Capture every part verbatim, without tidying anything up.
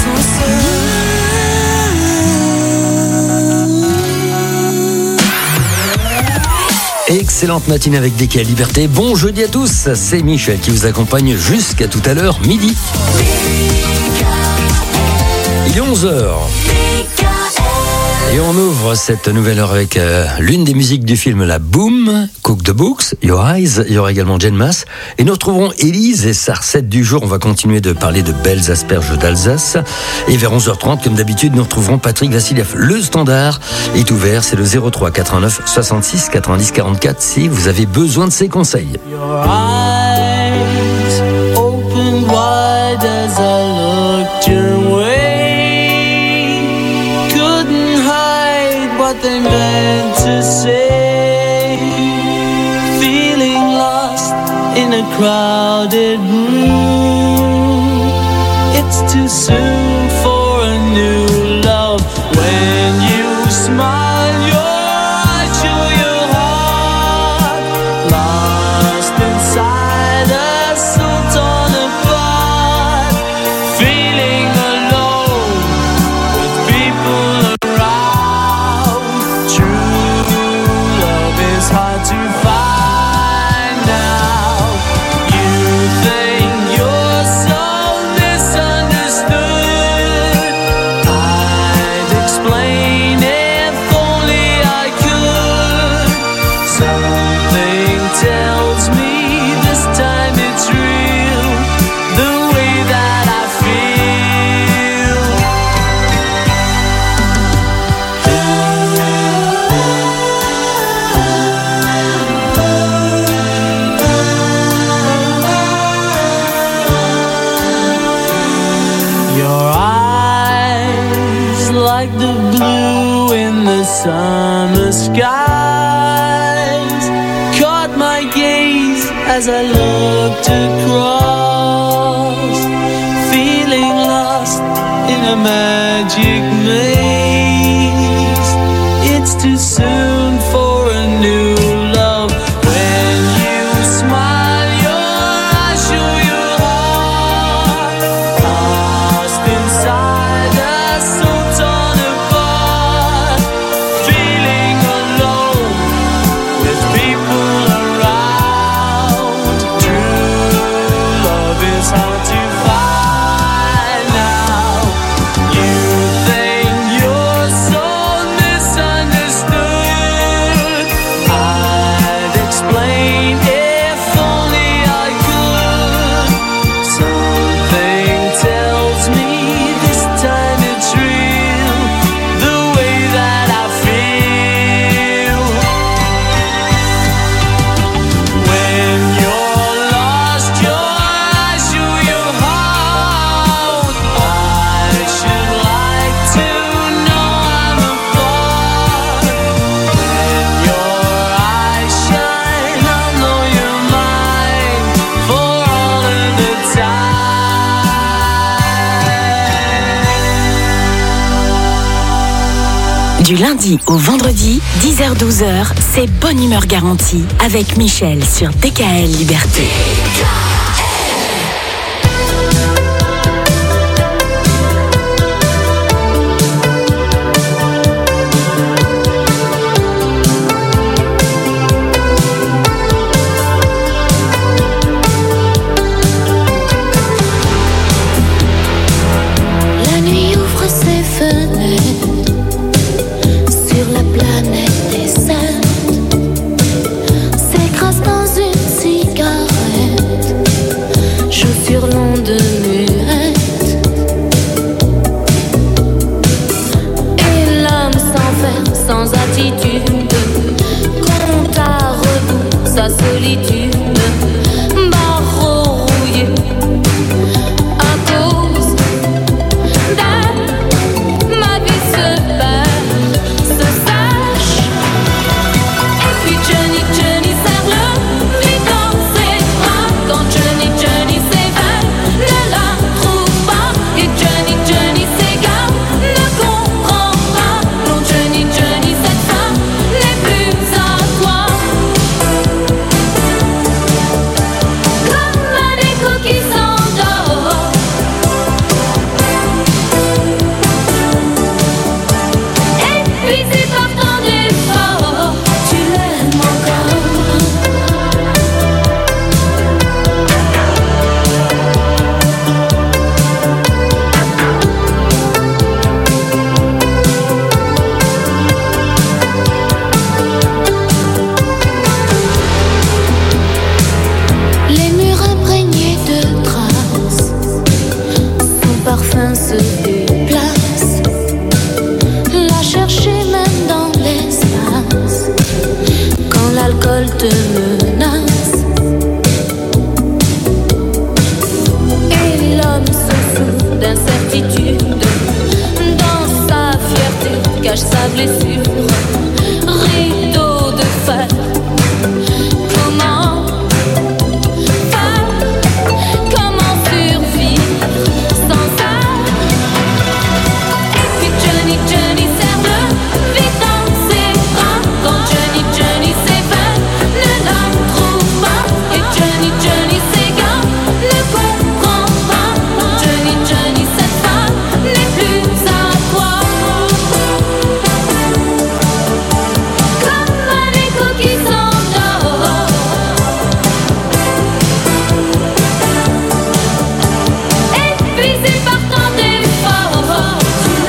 Excellente matinée avec D K L Liberté. Bon jeudi à tous, c'est Michel qui vous accompagne jusqu'à tout à l'heure, midi. Il est onze heures. Et on ouvre cette nouvelle heure avec euh, l'une des musiques du film La Boom, Cook the Books, Your Eyes. Il y aura également Jen Mass. Et nous retrouverons Élise et sa recette du jour. On va continuer de parler de belles asperges d'Alsace. Et vers onze heures trente, comme d'habitude, nous retrouverons Patrick Vassiliev. Le standard est ouvert. C'est le zéro trois quatre-vingt-neuf soixante-six quatre-vingt-dix quarante-quatre si vous avez besoin de ses conseils. Your eyes open wide as I looked your way. What they meant to say, feeling lost in a crowded room. It's too soon for a new love. When you smile, your eyes show your heart, lost inside a soul torn apart, feeling alone with people around. Hard to find now. You think you're so misunderstood. I'd explain if only I could. Something tells me this time it's real, the way that I like the blue in the summer skies, caught my gaze as I looked across, feeling lost in a magic maze. It's too soon for a new love. When you smile, your eyes show your heart, lost inside a soul torn apart, feeling alone with people around. True love is hard to find now. You think you're so misunderstood. I'd explain if only I could. Something tells me this time it's real, the way that I feel. When you're lost, your eyes show your heart. I should like to know I'm apart. When your eyes shine, I'll know you're mine for all of the time. Du lundi au vendredi, dix heures douze heures, c'est bonne humeur garantie avec Michel sur D K L Liberté. La nuit ouvre ses fenêtres sur la planète des saints, s'écrase dans une cigarette, joue sur l'onde muette, et l'homme s'enferme sans attitude, compte à rebours sa solitude, barreau rouillé à cause d'un ma vie se perd, se sache. Et puis Johnny, Johnny serre le vide dans ses bras. Quand Johnny, Johnny s'évade, ne la trouve pas. Et Johnny, Johnny s'égare, ne comprend pas. Non Johnny, Johnny, cette femme n'est plus à toi. menace. Et l'homme se fout d'incertitude. Dans sa fierté cache sa blessure. Rideau de fer. Comment faire? Comment survivre sans ça? Et puis Johnny, Johnny serre le vide dans ses bras. Quand Johnny, Johnny s'évade, ne la trouve pas. Et Johnny, Johnny s'égare, ne comprend pas. Johnny, Johnny, cette femme n'est plus à toi. Comme un écho qui s'endort. Épuisé par tant d'efforts.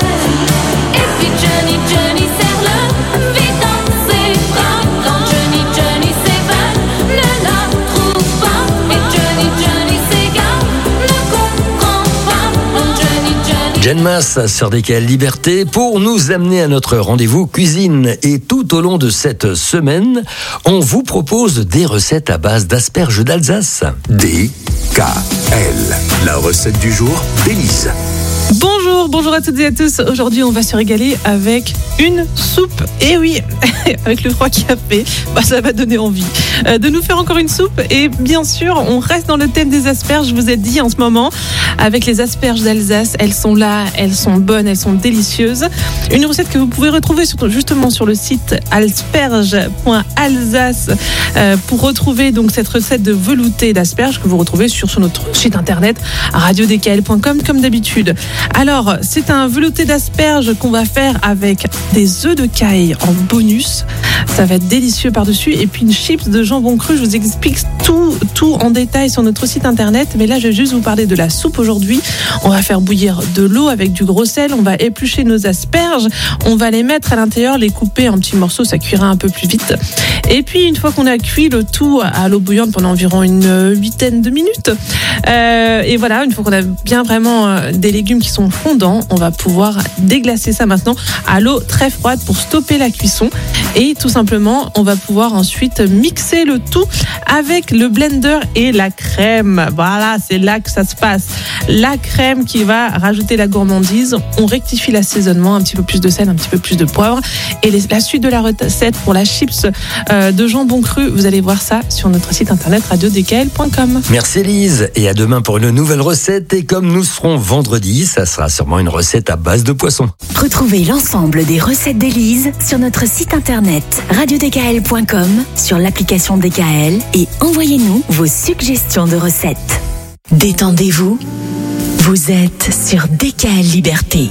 Et puis Johnny, Johnny serre le vide dans ses bras. Quand Johnny, Johnny s'évade, ne la trouve pas. Et Johnny, Johnny s'égare, ne comprend pas. Johnny, Johnny. Jen Mass sur D K L Liberté pour nous amener à notre rendez-vous cuisine. Et tout au long de cette semaine, on vous propose des recettes à base d'asperges d'Alsace. D K L, la recette du jour d'Élise. Bonjour, bonjour à toutes et à tous. Aujourd'hui, on va se régaler avec une soupe. Et oui, avec le froid qui a fait, bah, ça va donner envie euh, de nous faire encore une soupe. Et bien sûr, on reste dans le thème des asperges. Je vous ai dit en ce moment, avec les asperges d'Alsace, elles sont là, elles sont bonnes, elles sont délicieuses. Une recette que vous pouvez retrouver sur, justement sur le site asperges point alsace euh, pour retrouver donc cette recette de velouté d'asperges que vous retrouvez sur, sur notre site internet radio d k l point com comme d'habitude. Alors, c'est un velouté d'asperges qu'on va faire avec des œufs de caille en bonus. Ça va être délicieux par-dessus. Et puis une chips de jambon cru. Je vous explique tout, tout en détail sur notre site internet. Mais là, je vais juste vous parler de la soupe aujourd'hui. On va faire bouillir de l'eau avec du gros sel. On va éplucher nos asperges. On va les mettre à l'intérieur, les couper en petits morceaux. Ça cuira un peu plus vite. Et puis, une fois qu'on a cuit le tout à l'eau bouillante pendant environ une huitaine de minutes, euh, et voilà, une fois qu'on a bien vraiment euh, des légumes qui sont fondants, on va pouvoir déglacer ça maintenant à l'eau très froide pour stopper la cuisson. Et tout simplement, on va pouvoir ensuite mixer le tout avec le blender et la crème. Voilà, c'est là que ça se passe. La crème qui va rajouter la gourmandise. On rectifie l'assaisonnement, un petit peu plus de sel, un petit peu plus de poivre. Et les, la suite de la recette pour la chips euh, de jambon cru, vous allez voir ça sur notre site internet radio d k l point com. Merci Elise, et à demain pour une nouvelle recette. Et comme nous serons vendredi, ça sera sûrement une recette à base de poisson. Retrouvez l'ensemble des recettes d'Élise sur notre site internet radio d k l point com, sur l'application D K L et envoyez-nous vos suggestions de recettes. Détendez-vous, vous êtes sur D K L Liberté.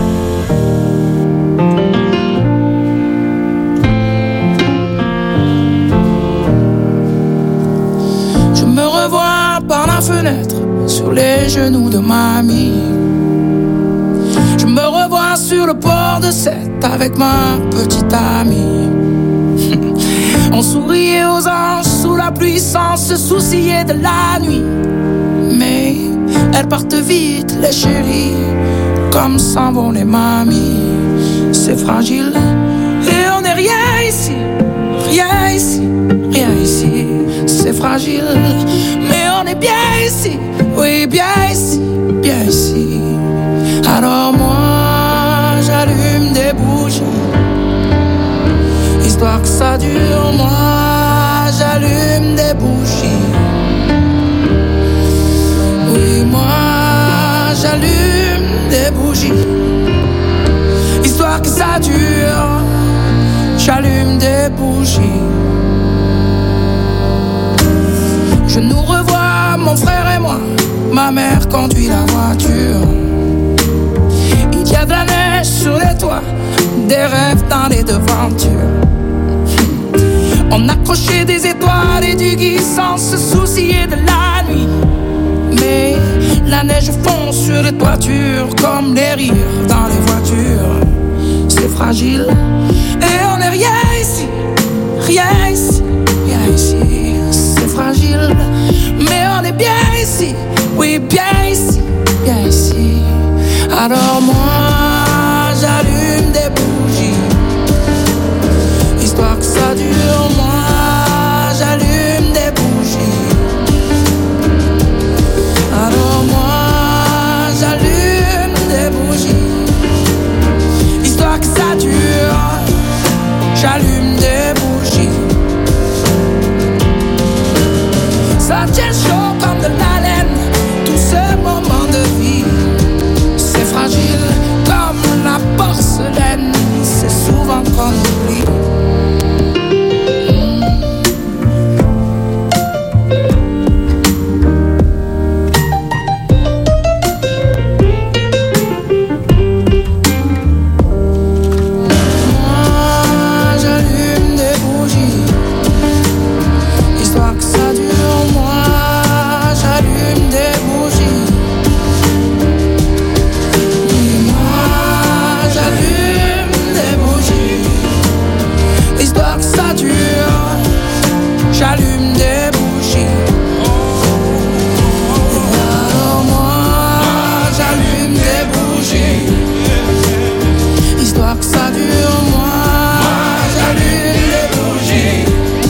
Je me revois par la fenêtre sur les genoux de mamie. Je me revois sur le port de Sète avec ma petite amie. On souriait aux anges sous la pluie sans se soucier de la nuit. Mais elles partent vite les chéris, comme s'en vont les mamies. C'est fragile et on n'est rien ici, rien ici, rien ici. C'est fragile mais on est bien ici, oui bien ici, bien ici. Alors moi j'allume des bougies, histoire que ça dure. Moi j'allume des bougies, oui moi j'allume des bougies, histoire que ça dure. J'allume des bougies. Je nous revois, mon frère et moi. Ma mère conduit la voiture. Il y a de la neige sur les toits, des rêves dans les devantures. On accrochait des étoiles et du gui sans se soucier de la nuit. Mais la neige fond sur les toitures comme les rires dans les voitures. C'est fragile et on n'est rien ici, rien ici, rien ici. C'est fragile mais on est bien ici, oui bien ici, bien ici. Alors moi j'allume des bougies, histoire que ça dure. Moi ça tient chaud comme de la laine. Tous ces moments de vie, c'est fragile comme la porcelaine. C'est souvent qu'on oublie. J'allume des bougies. Alors moi, j'allume des bougies. Histoire que ça dure, moi, j'allume des bougies.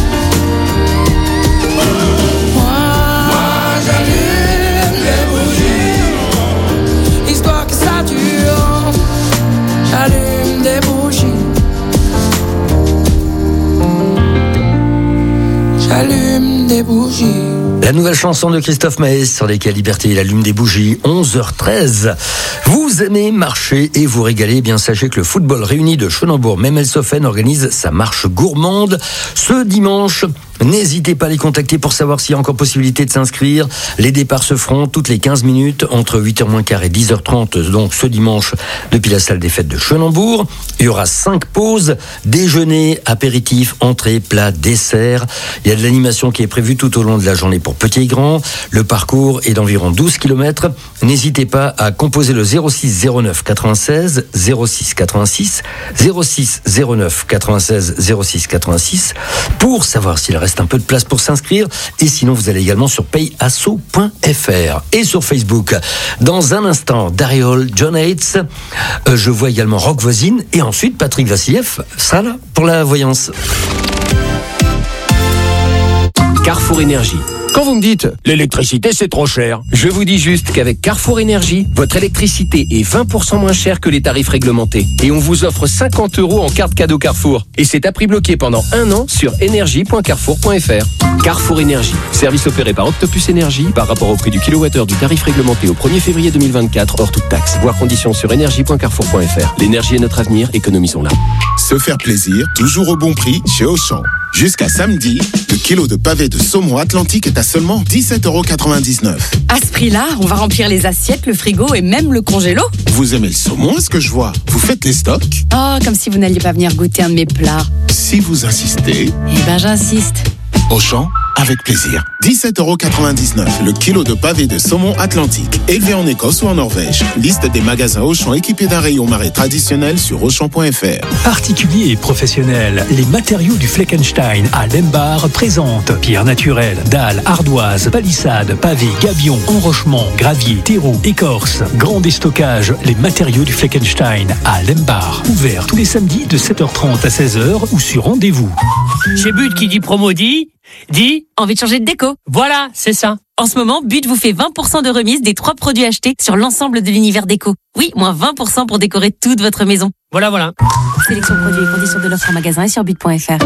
Moi, j'allume des bougies. Histoire que ça dure, j'allume des bougies. J'allume des bougies. La nouvelle chanson de Christophe Maé sur lesquelles Liberté, il allume des bougies, onze heures treize. Vous aimez marcher et vous régaler, eh bien sachez que le football réuni de Schönenbourg-Memmelshofen organise sa marche gourmande ce dimanche. N'hésitez pas à les contacter pour savoir s'il y a encore possibilité de s'inscrire. Les départs se feront toutes les quinze minutes entre huit heures moins quart et dix heures trente, donc ce dimanche depuis la salle des fêtes de Schönenbourg. Il y aura cinq pauses, déjeuner, apéritif, entrée, plat, dessert. Il y a de l'animation qui est prévue tout au long de la journée pour petits et grands. Le parcours est d'environ douze kilomètres. N'hésitez pas à composer le zéro six zéro neuf quatre-vingt-seize zéro six quatre-vingt-six zéro six zéro neuf quatre-vingt-seize zéro six quatre-vingt-six pour savoir s'il reste un peu de place pour s'inscrire. Et sinon, vous allez également sur payasso point f r et sur Facebook. Dans un instant, Dariol, John Hates. Euh, je vois également Rock Voisine. Et ensuite, Patrick Vassiliev sera là pour la voyance. Carrefour Énergie. Quand vous me dites « l'électricité c'est trop cher », je vous dis juste qu'avec Carrefour Énergie, votre électricité est vingt pour cent moins chère que les tarifs réglementés. Et on vous offre cinquante euros en carte cadeau Carrefour. Et c'est à prix bloqué pendant un an sur énergie point carrefour point f r. Carrefour Énergie, service opéré par Octopus Énergie par rapport au prix du kilowattheure du tarif réglementé au premier février deux mille vingt-quatre hors toute taxe. Voir conditions sur énergie point carrefour point f r. L'énergie est notre avenir, économisons-la. Se faire plaisir, toujours au bon prix chez Auchan. Jusqu'à samedi, le kilo de pavé de saumon Atlantique est à seulement dix-sept euros quatre-vingt-dix-neuf. À ce prix-là, on va remplir les assiettes, le frigo et même le congélo. Vous aimez le saumon, est-ce que je vois? Vous faites les stocks? Oh, comme si vous n'alliez pas venir goûter un de mes plats. Si vous insistez... Eh ben j'insiste. Auchan, avec plaisir. dix-sept euros quatre-vingt-dix-neuf, le kilo de pavé de saumon Atlantique, élevé en Écosse ou en Norvège. Liste des magasins Auchan équipés d'un rayon marais traditionnel sur auchan point f r. Particuliers et professionnels, les matériaux du Fleckenstein à Lembar présentent pierre naturelle, dalles, ardoises, palissades, pavés, gabions, enrochements, gravier, terreau, écorce, grand déstockage, les matériaux du Fleckenstein à Lembar. Ouvert tous les samedis de sept heures trente à seize heures ou sur rendez-vous. Chez But qui dit promo dit, dit envie de changer de déco. Voilà, c'est ça. En ce moment, But vous fait vingt pour cent de remise des trois produits achetés sur l'ensemble de l'univers déco. Oui, moins vingt pour cent pour décorer toute votre maison. Voilà, voilà. Sélection produits et conditions de l'offre en magasin et sur but point f r.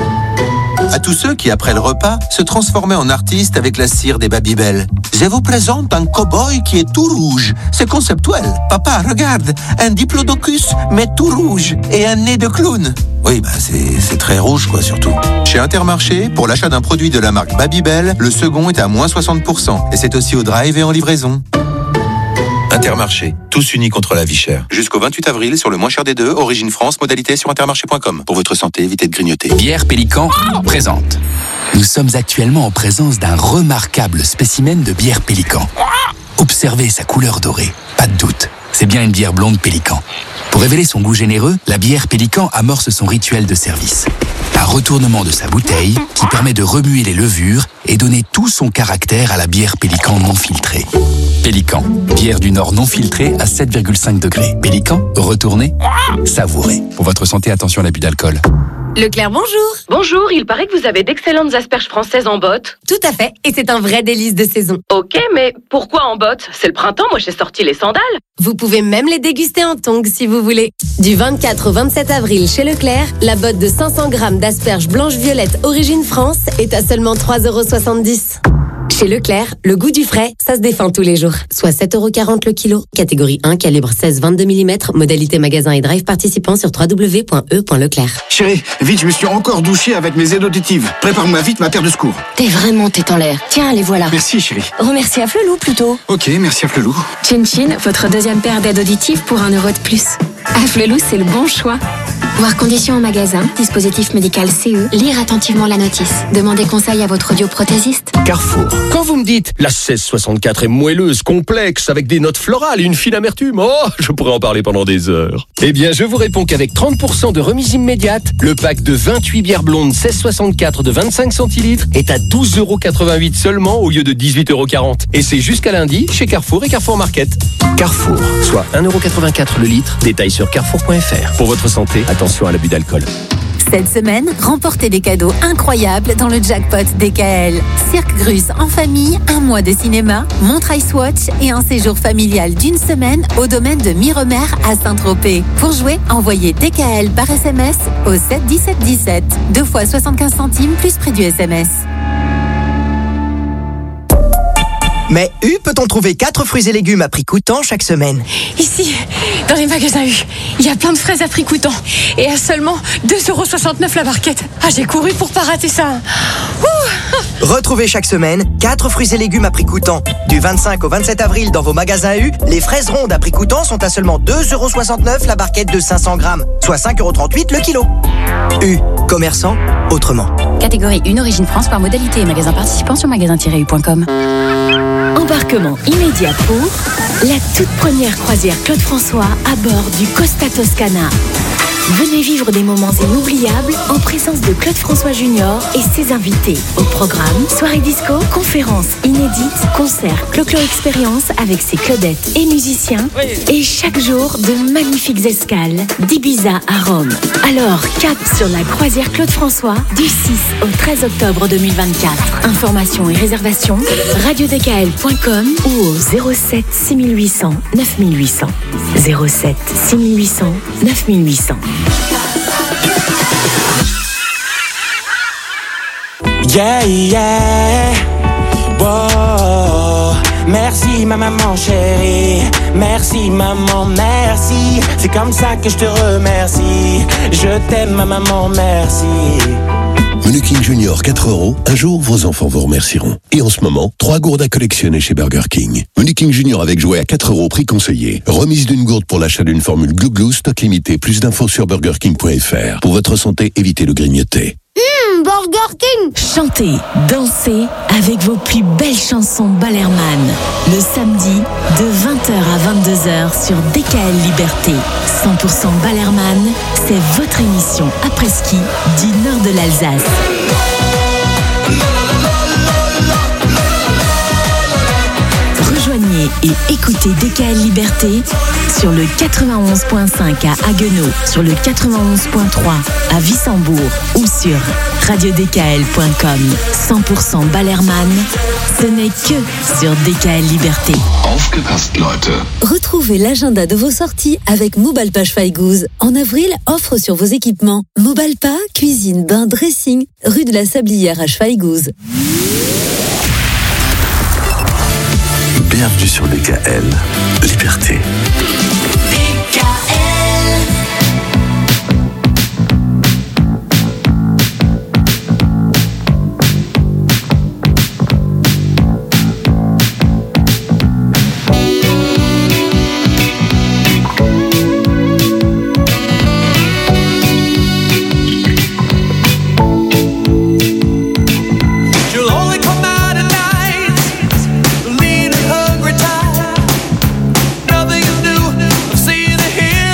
À tous ceux qui, après le repas, se transformaient en artistes avec la cire des Babybel. Je vous présente un cow-boy qui est tout rouge. C'est conceptuel. Papa, regarde, un diplodocus, mais tout rouge, et un nez de clown. Oui, bah c'est, c'est très rouge, quoi, surtout. Chez Intermarché, pour l'achat d'un produit de la marque Babybel, le second est à moins soixante pour cent. Et c'est aussi au drive et en livraison. Intermarché, tous unis contre la vie chère. Jusqu'au vingt-huit avril, sur le moins cher des deux, Origine France, modalité sur intermarché point com. Pour votre santé, évitez de grignoter. Bière Pélican présente. Nous sommes actuellement en présence d'un remarquable spécimen de bière Pélican. Observez sa couleur dorée, pas de doute. C'est bien une bière blonde Pélican. Pour révéler son goût généreux, la bière Pélican amorce son rituel de service. Un retournement de sa bouteille qui permet de remuer les levures et donner tout son caractère à la bière Pélican non filtrée. Pélican, bière du Nord non filtrée à sept virgule cinq degrés. Pélican, retournez, savourez. Pour votre santé, attention à l'abus d'alcool. Leclerc, bonjour. Bonjour, il paraît que vous avez d'excellentes asperges françaises en botte. Tout à fait, et c'est un vrai délice de saison. Ok, mais pourquoi en botte? C'est le printemps, moi j'ai sorti les sandales. Vous pouvez même les déguster en tongs si vous voulez. Du vingt-quatre au vingt-sept avril chez Leclerc, la botte de cinq cents grammes d'asperges blanches violettes origine France est à seulement trois euros soixante-dix. Chez Leclerc, le goût du frais, ça se défend tous les jours. Soit sept euros quarante le kilo. Catégorie un, calibre seize vingt-deux millimètres. Modalité magasin et drive participant sur w w w point e point leclerc. Chérie, vite, je me suis encore douché avec mes aides auditives. Prépare-moi vite ma paire de secours. T'es vraiment tête en l'air. Tiens, les voilà. Merci, chérie. Remercie à Flelou plutôt. Ok, merci à Flelou. Chin Chin, votre deuxième paire d'aides auditives pour un euro de plus. À Flelou, c'est le bon choix. Voir conditions en magasin, dispositif médical C E, lire attentivement la notice. Demandez conseil à votre audioprothésiste. Carrefour. Quand vous me dites la seize soixante-quatre est moelleuse, complexe, avec des notes florales et une fine amertume, oh, je pourrais en parler pendant des heures. Eh bien, je vous réponds qu'avec trente pour cent de remise immédiate, le pack de vingt-huit bières blondes seize soixante-quatre de vingt-cinq centilitres est à douze euros quatre-vingt-huit seulement au lieu de dix-huit euros quarante. Et c'est jusqu'à lundi chez Carrefour et Carrefour Market. Carrefour, soit un euro quatre-vingt-quatre le litre. Détail sur carrefour point f r. Pour votre santé, attention à l'abus d'alcool. Cette semaine, remportez des cadeaux incroyables dans le jackpot D K L. Cirque Grus en famille, un mois de cinéma, montre Ice Watch et un séjour familial d'une semaine au domaine de Miremer à Saint-Tropez. Pour jouer, envoyez D K L par S M S au sept dix-sept dix-sept. Deux fois soixante-quinze centimes plus prix du S M S. Mais U peut-on trouver quatre fruits et légumes à prix coûtant chaque semaine? Ici, dans les magasins U, il y a plein de fraises à prix coûtant et à seulement deux euros soixante-neuf la barquette. Ah, j'ai couru pour pas rater ça. Ouh. Retrouvez chaque semaine quatre fruits et légumes à prix coûtant. Du vingt-cinq au vingt-sept avril dans vos magasins U, les fraises rondes à prix coûtant sont à seulement deux euros soixante-neuf la barquette de cinq cents grammes, soit cinq euros trente-huit le kilo. U, commerçant autrement. Catégorie une, origine France par modalité et magasin participant sur magasin tiret u point com. Embarquement immédiat pour la toute première croisière Claude François à bord du Costa Toscana. Venez vivre des moments inoubliables en présence de Claude François Junior et ses invités. Au programme, soirée disco, conférences inédites, concerts, Clo-Clo Expérience avec ses Claudettes et musiciens. Et chaque jour, de magnifiques escales d'Ibiza à Rome. Alors, cap sur la croisière Claude François du six au treize octobre deux mille vingt-quatre. Informations et réservations, radio d k l point com ou au zéro sept six huit zéro zéro neuf huit zéro zéro. zéro sept six huit zéro zéro neuf huit zéro zéro. Yeah, yeah, wow. Merci ma maman chérie, merci maman, merci. C'est comme ça que je te remercie. Je t'aime ma maman, merci. Menu King Junior quatre euros, un jour vos enfants vous remercieront. Et en ce moment, trois gourdes à collectionner chez Burger King. Menu King Junior avec jouet à quatre euros, prix conseillé. Remise d'une gourde pour l'achat d'une formule Glou Glou, stock limité. Plus d'infos sur burger king point f r. Pour votre santé, évitez le grignoter. Mmh, Burger King. Chantez, dansez avec vos plus belles chansons Ballerman. Le samedi de vingt heures à vingt-deux heures sur D K L Liberté. cent pour cent Ballerman, c'est votre émission après-ski du nord de l'Alsace. Rejoignez et écoutez D K L Liberté sur le quatre-vingt-onze virgule cinq à Haguenau, sur le quatre-vingt-onze virgule trois à Wissembourg ou sur radio d k l point com. cent pour cent Ballerman, ce n'est que sur D K L Liberté. Aufgepasst, Leute. Retrouvez l'agenda de vos sorties avec Mobalpa Schweighouse. En avril, offre sur vos équipements. Mobalpa, cuisine, bain, dressing, rue de la Sablière à Schweighouse. Bienvenue sur D K L Liberté. Nothing to do, see the hill.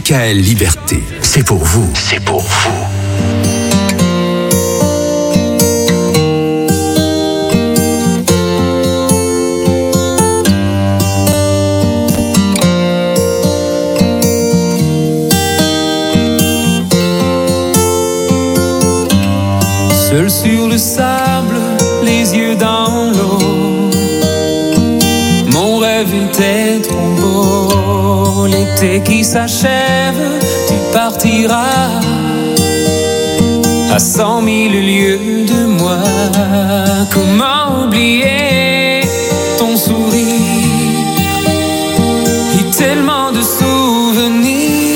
K L Liberté, c'est pour vous. C'est pour vous. Seul sur le sable, les yeux dans l'eau, mon rêve était trop beau. L'été qui s'achève, tu partiras à cent mille lieues de moi. Comment oublier ton sourire et tellement de souvenirs.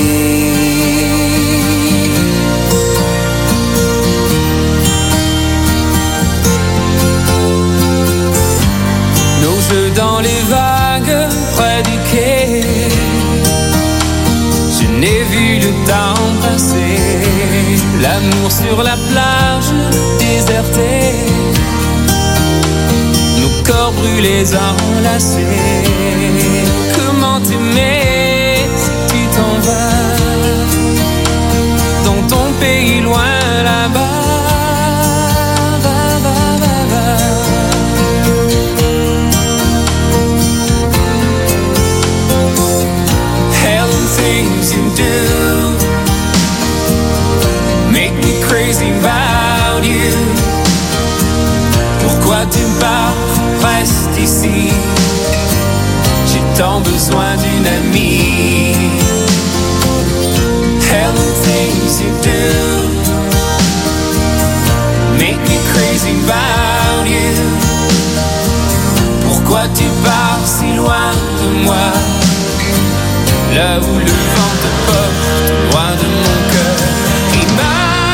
Dans les vagues près du quai, je n'ai vu le temps passer. L'amour sur la plage désertée, nos corps brûlés enlacés. Comment t'aimer si tu t'en vas dans ton pays loin là-bas. You do make me crazy about you. Pourquoi tu pars, reste ici. J'ai tant besoin d'une amie. Hell the things you do make me crazy about you. Pourquoi tu pars si loin de moi? Là où le vent te porte, loin de mon cœur qui bat.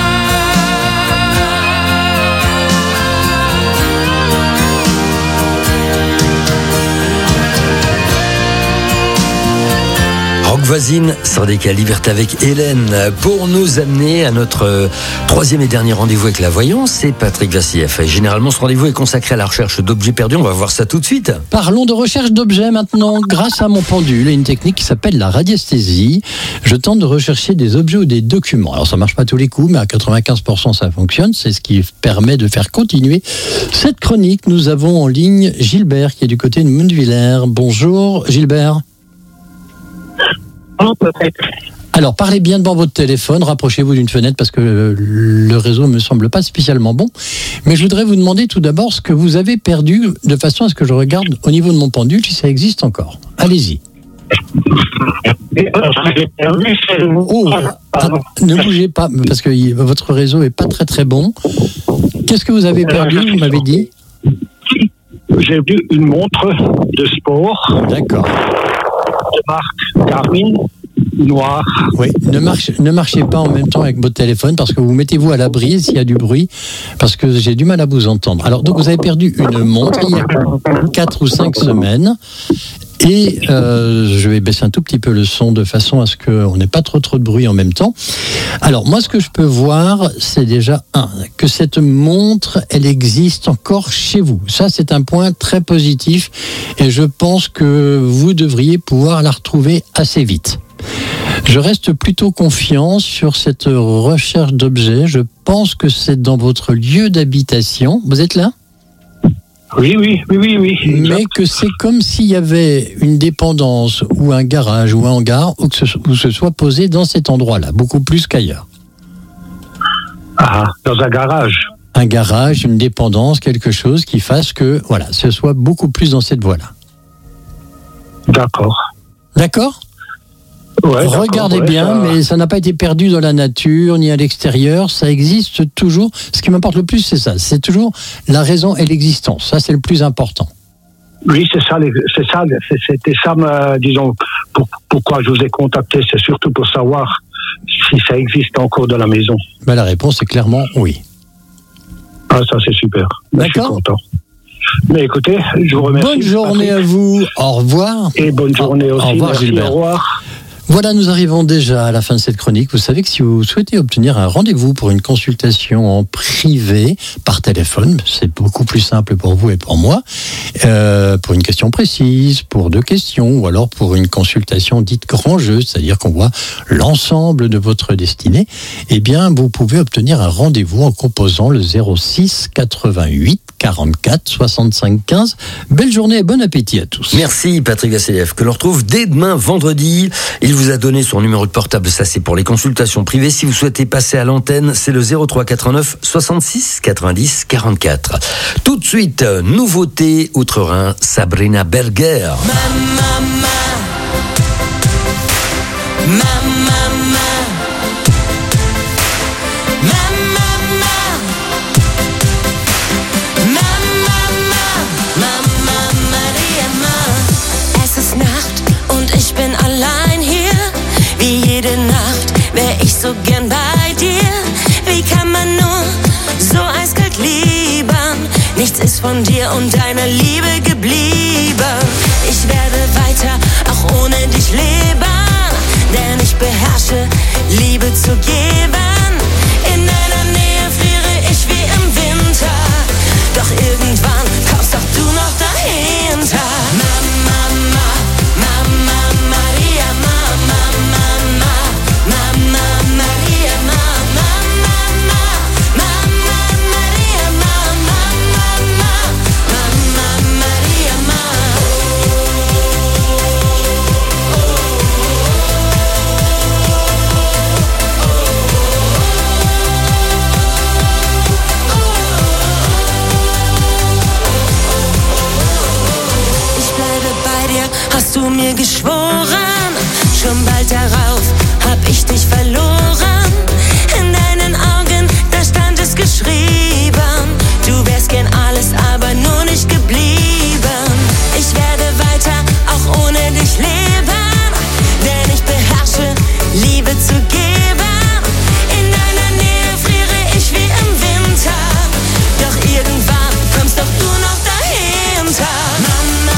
Rock voisine, Syndicat Liberté avec Hélène. Pour nous amener à notre euh, troisième et dernier rendez-vous avec la voyance, c'est Patrick Vassieff. Généralement, ce rendez-vous est consacré à la recherche d'objets perdus. On va voir ça tout de suite. Parlons de recherche d'objets maintenant. Grâce à mon pendule et une technique qui s'appelle la radiesthésie, je tente de rechercher des objets ou des documents. Alors, ça marche pas tous les coups, mais à quatre-vingt-quinze pour cent, ça fonctionne. C'est ce qui permet de faire continuer cette chronique. Nous avons en ligne Gilbert, qui est du côté de Mundevillers. Bonjour, Gilbert. Alors, parlez bien devant votre téléphone, rapprochez-vous d'une fenêtre parce que le réseau ne me semble pas spécialement bon. Mais je voudrais vous demander tout d'abord ce que vous avez perdu, de façon à ce que je regarde au niveau de mon pendule si ça existe encore. Allez-y. Oh, ah, ne bougez pas parce que votre réseau n'est pas très très bon. Qu'est-ce que vous avez perdu, vous m'avez dit? J'ai vu une montre de sport. D'accord. De marque Garmin, noire. Oui, ne, marche, ne marchez pas en même temps avec votre téléphone parce que vous mettez-vous à l'abri s'il y a du bruit, parce que j'ai du mal à vous entendre. Alors, donc vous avez perdu une montre il y a quatre ou cinq semaines. Et euh, je vais baisser un tout petit peu le son de façon à ce qu'on n'ait pas trop trop de bruit en même temps. Alors moi, ce que je peux voir, c'est déjà un, que cette montre, elle existe encore chez vous. Ça, c'est un point très positif et je pense que vous devriez pouvoir la retrouver assez vite. Je reste plutôt confiant sur cette recherche d'objets. Je pense que c'est dans votre lieu d'habitation. Vous êtes là ? Oui, oui, oui, oui, oui. Mais que c'est comme s'il y avait une dépendance ou un garage ou un hangar où ce, où ce soit posé dans cet endroit-là, beaucoup plus qu'ailleurs. Ah, dans un garage. Un garage, une dépendance, quelque chose qui fasse que, voilà, ce soit beaucoup plus dans cette voie-là. D'accord. D'accord ? Ouais, regardez ouais, bien, ça... mais ça n'a pas été perdu dans la nature ni à l'extérieur. Ça existe toujours. Ce qui m'importe le plus, c'est ça. C'est toujours la raison et l'existence. Ça, c'est le plus important. Oui, c'est ça. C'est ça. C'était ça, disons, pour, pourquoi je vous ai contacté. C'est surtout pour savoir si ça existe encore dans la maison. Ben, la réponse est clairement oui. Ah, ça, c'est super. Ben, je suis content. Mais écoutez, je vous remercie. Bonne journée Patrick. À vous. Au revoir. Et bonne journée aussi. Au revoir, Merci, Gilbert. Au revoir. Voilà, nous arrivons déjà à la fin de cette chronique. Vous savez que si vous souhaitez obtenir un rendez-vous pour une consultation en privé par téléphone, c'est beaucoup plus simple pour vous et pour moi, euh, pour une question précise, pour deux questions, ou alors pour une consultation dite grand jeu, c'est-à-dire qu'on voit l'ensemble de votre destinée, eh bien, vous pouvez obtenir un rendez-vous en composant le zéro six quatre-vingt-huit quarante-quatre soixante-cinq quinze. Belle journée et bon appétit à tous. Merci Patrick Vassiliev, que l'on retrouve dès demain vendredi. Il vous a donné son numéro de portable, ça c'est pour les consultations privées. Si vous souhaitez passer à l'antenne, c'est le zéro trois quatre-neuf soixante-six quatre-vingt-dix quarante-quatre. Tout de suite, nouveauté outre-Rhin, Sabrina Berger. Ich bin allein hier, wie jede Nacht wär ich so gern bei dir. Wie kann man nur so eiskalt lieben? Nichts ist von dir und deiner Liebe geblieben. Ich werde weiter auch ohne dich leben, denn ich beherrsche Liebe zu geben. In deiner Nähe friere ich wie im Winter, doch irgendwann kommst doch du noch dahinter. Mama, hast du mir geschworen, schon bald darauf hab ich dich verloren. In deinen Augen, da stand es geschrieben, du wärst gern alles, aber nur nicht geblieben. Ich werde weiter auch ohne dich leben, denn ich beherrsche Liebe zu geben. In deiner Nähe friere ich wie im Winter, doch irgendwann kommst doch du noch dahinter. Mama,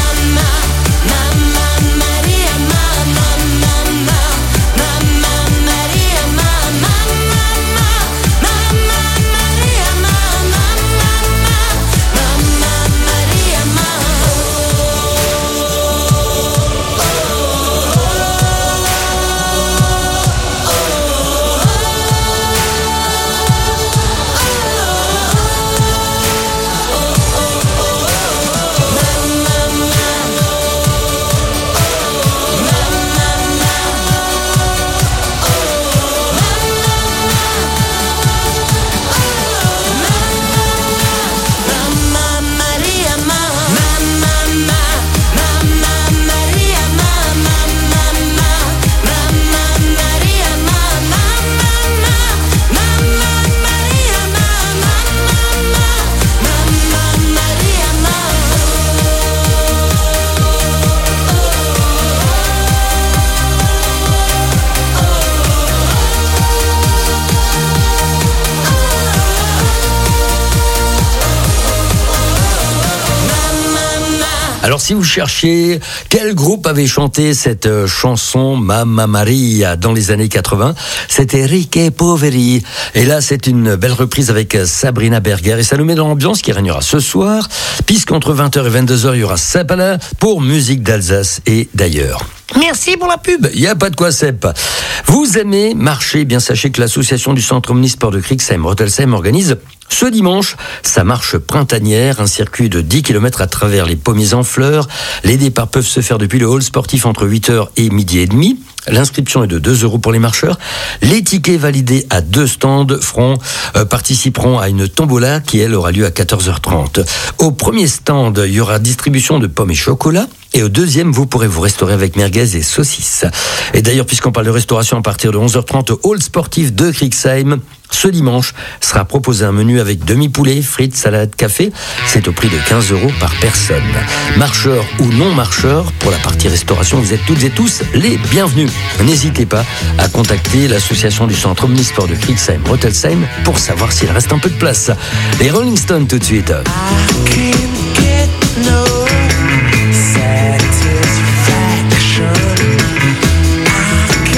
Alors si vous cherchiez quel groupe avait chanté cette chanson Mamma Maria dans les années quatre-vingts, c'était Ricche Poveri. Et là c'est une belle reprise avec Sabrina Berger et ça nous met dans l'ambiance qui régnera ce soir, puisqu'entre vingt heures et vingt-deux heures il y aura Seppala pour musique d'Alsace et d'ailleurs. Merci pour la pub. Il n'y a pas de quoi, Sepp. Vous aimez marcher? Bien, sachez que l'association du centre omnisport de Crixheim-Rottelsheim organise ce dimanche sa marche printanière, un circuit de dix kilomètres à travers les pommiers en fleurs. Les départs peuvent se faire depuis le hall sportif entre huit heures et midi et demi. L'inscription est de deux euros pour les marcheurs. Les tickets validés à deux stands feront, euh, participeront à une tombola qui, elle, aura lieu à quatorze heures trente. Au premier stand, il y aura distribution de pommes et chocolat. Et au deuxième, vous pourrez vous restaurer avec merguez et saucisses. Et d'ailleurs, puisqu'on parle de restauration à partir de onze heures trente au hall sportif de Crixheim, ce dimanche sera proposé un menu avec demi-poulet, frites, salade, café. C'est au prix de quinze euros par personne. Marcheurs ou non marcheurs, pour la partie restauration, vous êtes toutes et tous les bienvenus. N'hésitez pas à contacter l'association du centre omnisport de Crixheim-Rottelsheim pour savoir s'il reste un peu de place. Les Rolling Stones tout de suite. Satisfaction. I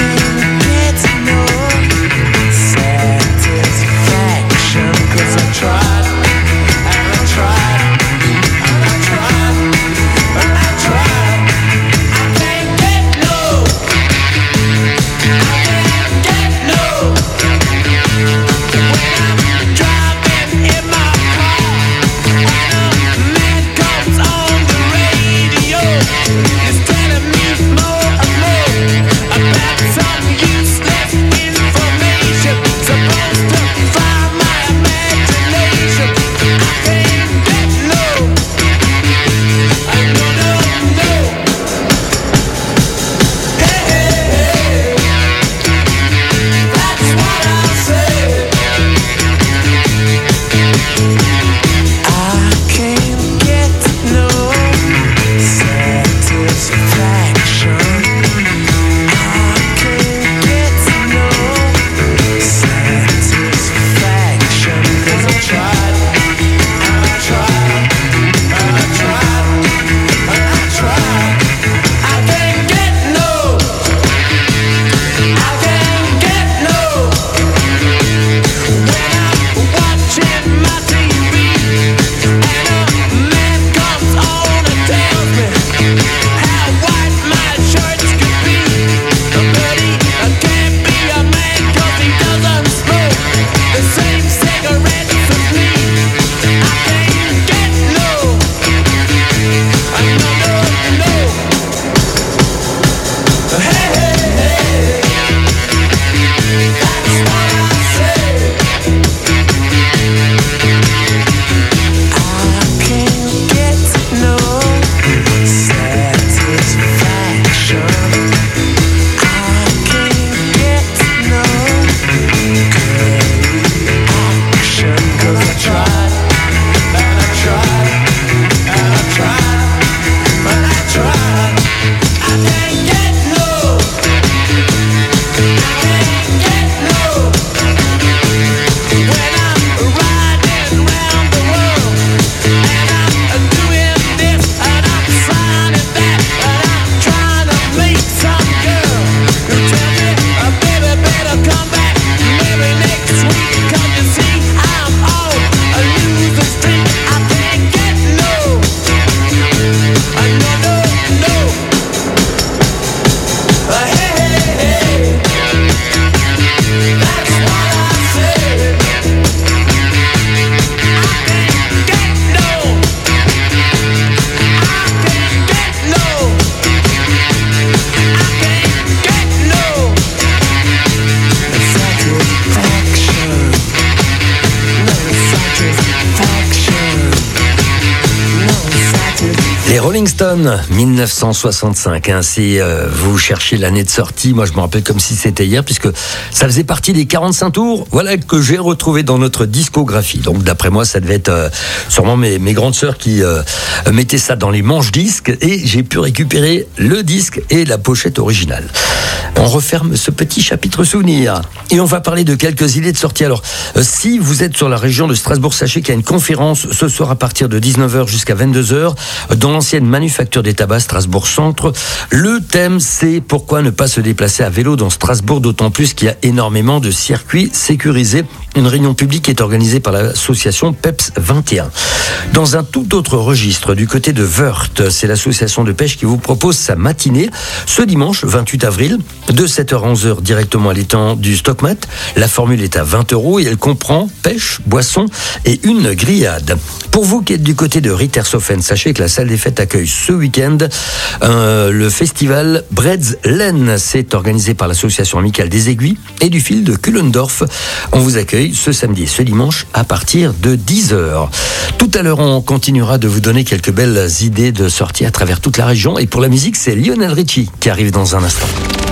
Les Rolling Stones, dix-neuf cent soixante-cinq. Hein, si euh, vous cherchez l'année de sortie, moi je me rappelle comme si c'était hier, puisque ça faisait partie des quarante-cinq tours, voilà, que j'ai retrouvé dans notre discographie. Donc d'après moi, ça devait être euh, sûrement mes, mes grandes sœurs qui euh, mettaient ça dans les manches disques, et j'ai pu récupérer le disque et la pochette originale. On referme ce petit chapitre souvenir et on va parler de quelques idées de sortie. Alors, euh, si vous êtes sur la région de Strasbourg, sachez qu'il y a une conférence ce soir à partir de dix-neuf heures jusqu'à vingt-deux heures dans l'ancienne manufacture des tabacs Strasbourg Centre. Le thème, c'est pourquoi ne pas se déplacer à vélo dans Strasbourg, d'autant plus qu'il y a énormément de circuits sécurisés. Une réunion publique est organisée par l'association PEPS vingt et un. Dans un tout autre registre, du côté de Wörth, c'est l'association de pêche qui vous propose sa matinée ce dimanche vingt-huit avril, de sept heures à onze heures directement à l'étang du Stockmat. La formule est à vingt euros et elle comprend pêche, boisson et une grillade. Pour vous qui êtes du côté de Rittershofen, sachez que la salle des fêtes accueille ce week-end euh, le festival Bredslen. C'est organisé par l'association amicale des aiguilles et du fil de Kullendorf. On vous accueille ce samedi et ce dimanche à partir de dix heures. Tout à l'heure, on continuera de vous donner quelques belles idées de sortie à travers toute la région. Et pour la musique, c'est Lionel Richie qui arrive dans un instant.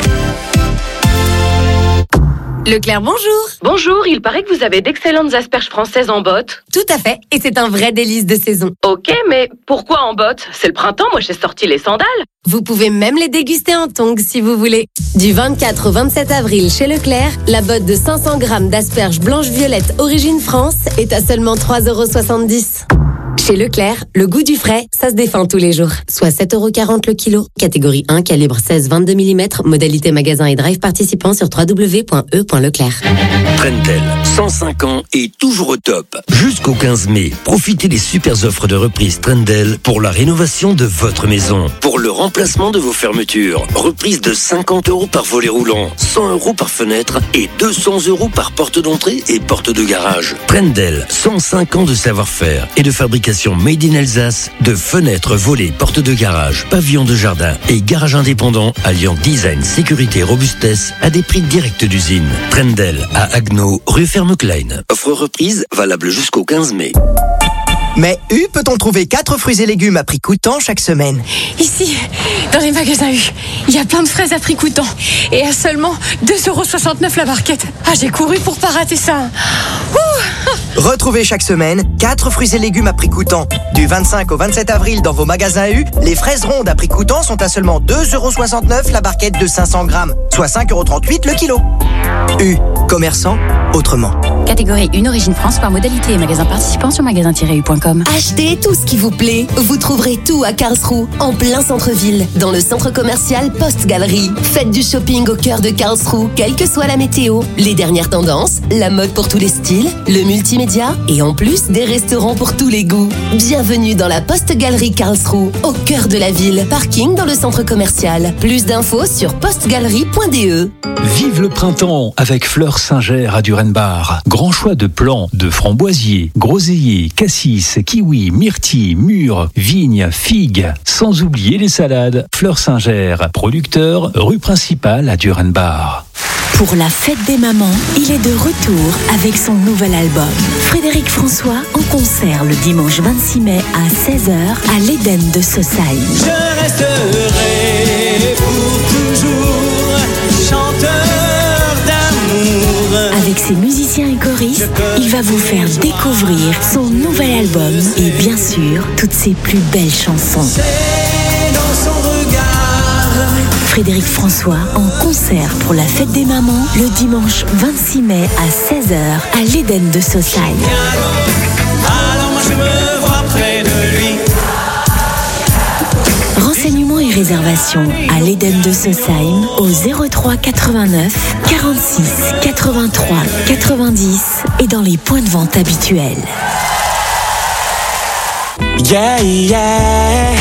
Leclerc, bonjour. Bonjour, il paraît que vous avez d'excellentes asperges françaises en botte. Tout à fait, et c'est un vrai délice de saison. Ok, mais pourquoi en botte? C'est le printemps, moi j'ai sorti les sandales. Vous pouvez même les déguster en tongs si vous voulez. Du vingt-quatre au vingt-sept avril chez Leclerc, la botte de cinq cents grammes d'asperges blanches-violettes origine France est à seulement trois euros soixante-dix. Chez Leclerc, le goût du frais, ça se défend tous les jours. Soit sept euros quarante le kilo. Catégorie un, calibre seize vingt-deux millimètres. Modalité magasin et drive participant sur w w w point e point leclerc. Trendel, cent cinq ans et toujours au top. Jusqu'au quinze mai, profitez des super offres de reprise Trendel pour la rénovation de votre maison. Pour le remplacement de vos fermetures. Reprise de cinquante euros par volet roulant, cent euros par fenêtre et deux cents euros par porte d'entrée et porte de garage. Trendel, cent cinq ans de savoir-faire et de fabrication made in Alsace de fenêtres, volets, portes de garage, pavillons de jardin et garage indépendant alliant design, sécurité, robustesse à des prix directs d'usine. Trendel à Agno, rue Ferme-Klein. Offre reprise valable jusqu'au quinze mai. Mais U peut-on trouver quatre fruits et légumes à prix coûtant chaque semaine? Ici, dans les magasins U, il y a plein de fraises à prix coûtant et à seulement deux euros soixante-neuf la barquette. Ah, j'ai couru pour pas rater ça. Ouh. Retrouvez chaque semaine quatre fruits et légumes à prix coûtant. Du vingt-cinq au vingt-sept avril dans vos magasins U, les fraises rondes à prix coûtant sont à seulement deux euros soixante-neuf la barquette de cinq cents grammes, soit cinq euros trente-huit le kilo. U, commerçant autrement. Catégorie une origine France par modalité et magasin participant sur magasin tiret u point com. Achetez tout ce qui vous plaît. Vous trouverez tout à Karlsruhe, en plein centre-ville, dans le centre commercial Post-Galerie. Faites du shopping au cœur de Karlsruhe, quelle que soit la météo. Les dernières tendances, la mode pour tous les styles, le multimédia et en plus des restaurants pour tous les goûts. Bienvenue dans la Post-Galerie Karlsruhe, au cœur de la ville. Parking dans le centre commercial. Plus d'infos sur postgalerie point d e. Vive le printemps avec Fleurs Singer à Durenbach. Grand choix de plants de framboisiers, groseilliers, cassis, kiwi, myrtilles, mûres, vignes, figues. Sans oublier les salades. Fleurs Singer, producteur, rue principale à Durenbach. Pour la fête des mamans, il est de retour avec son nouvel album. Frédéric François en concert le dimanche vingt-six mai à seize heures à l'Éden de Saussailles. Je resterai pour toujours chanteur d'amour. Avec ses musiciens et choristes, il va vous faire découvrir son nouvel album et bien sûr, toutes ses plus belles chansons. C'est dans son regard. Frédéric François en concert pour la fête des mamans le dimanche vingt-six mai à seize heures à l'Éden de Saussailles. Alors moi je me vois près de lui. Renseignements et réservations à l'Éden de Saussailles au zéro trois quatre-vingt-neuf quarante-six quatre-vingt-trois quatre-vingt-dix et dans les points de vente habituels. Yeah, yeah.